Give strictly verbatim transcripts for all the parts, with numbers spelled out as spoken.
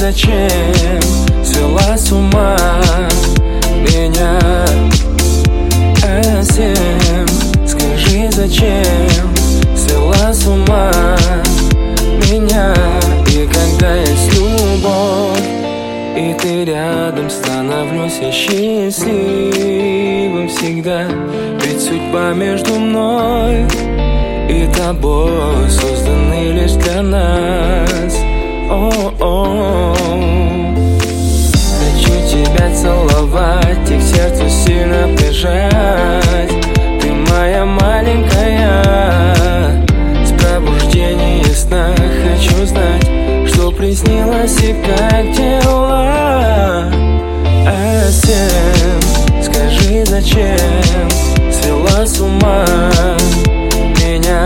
зачем свела с ума меня? А семь, скажи, зачем свела с ума меня? И когда есть любовь, и ты рядом, становлюсь я счастливым всегда. Ведь судьба между мной и тобой созданы лишь для нас. О-о-о. Хочу тебя целовать и к сердцу сильно прижать. Ты моя маленькая, с пробуждения сна хочу знать, что приснилось и как дела. А семь, скажи, зачем свела с ума меня?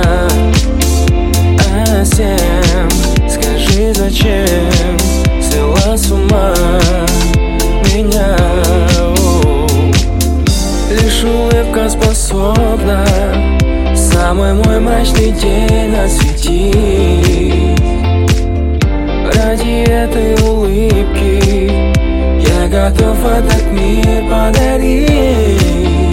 А семь, скажи, зачем свела с ума меня? О-о-о. Лишь улыбка способна самый мой мрачный день осветить. Ради этой улыбки я готов этот мир подарить.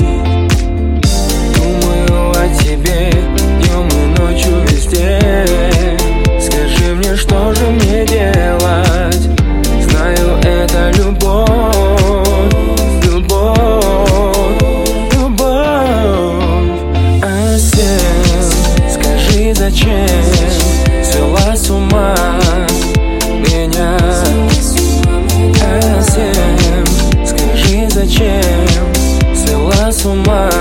Думаю о тебе днем и ночью везде. Скажи мне, что же мне делать? Знаю, это любовь, любовь, любовь. А семь, скажи, зачем свела с ума меня? А семь, скажи, зачем свела с ума